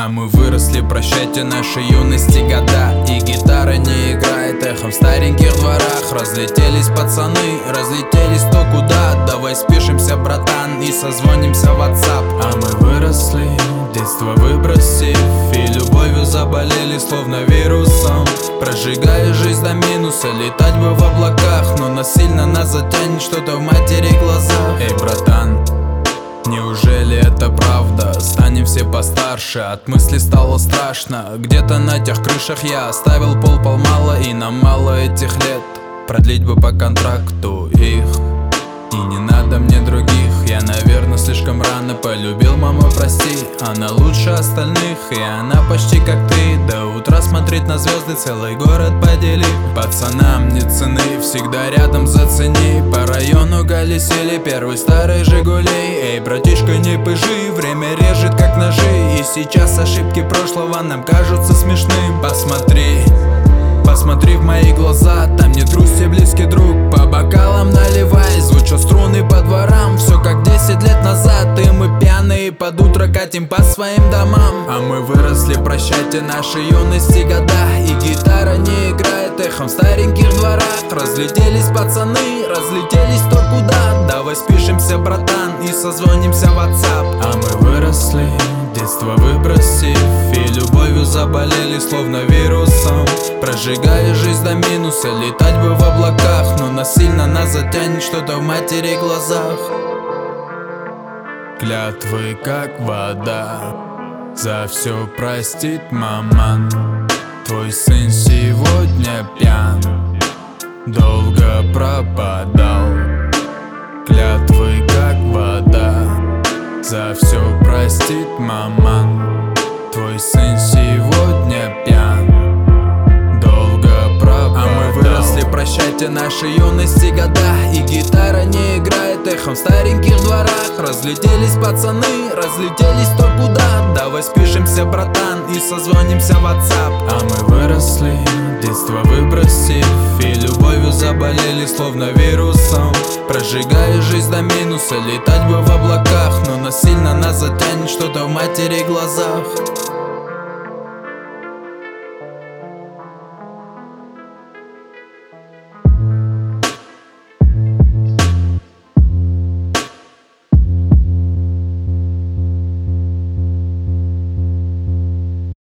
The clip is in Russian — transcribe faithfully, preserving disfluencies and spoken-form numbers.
А мы выросли, прощайте наши юности года. И гитара не играет эхом в стареньких дворах. Разлетелись пацаны, разлетелись кто куда. Давай спишемся, братан, и созвонимся в WhatsApp. А мы выросли, детство выбросив, и любовью заболели, словно вирусом. Прожигая жизнь до минуса, летать бы в облаках, но насильно нас затянет что-то в матери глазах. Эй, братан, неужели это правда? Станем все постарше, от мысли стало страшно. Где-то на тех крышах я оставил пол-пол мало, и нам мало этих лет. Продлить бы по контракту их, и не надо мне других. Я, наверное, слишком рано полюбил маму, прости. Она лучше остальных, и она почти как ты. До утра смотреть на звезды, целый город подели. Пацанам не цены, всегда рядом зацени. По району колесили первый старый Жигулей. Эй, братишка, не пыжи, время режет как ножи. И сейчас ошибки прошлого нам кажутся смешным. Посмотри, посмотри в мои глаза, там нет грусти, близкий друг. По бокалам наливай, звучат струны по дворам. Все как десять лет назад, и мы пьяные под утро катим по своим домам. А мы выросли, прощайте наши юности года. И гитара не играет эхом в стареньких дворах. Разлетелись пацаны, разлетелись кто куда. Давай спишемся, братан, и созвонимся в WhatsApp. А мы выросли, детство выбросив, и любовью заболели, словно вирусом. Прожигая жизнь до минуса, летать бы в облаках, но насильно нас затянет что-то в матери глазах. Клятвы как вода, за все простит маман. Твой сын сегодня пьян, долго пропадал. Клятвы как вода, за все простит маман. Твой сын сегодня пьян, долго пропадал. А мы выросли, прощайте наши юности года. И гитара не играет эхом в стареньких дворах. Разлетелись пацаны, разлетелись кто куда. Давай спишемся, братан, и созвонимся в WhatsApp. А мы выросли, детство выбросив, и любовью заболели, словно вирусом. Прожигая жизнь до минуса, летать бы в облаках, но насильно нас затянет что-то в матери глазах.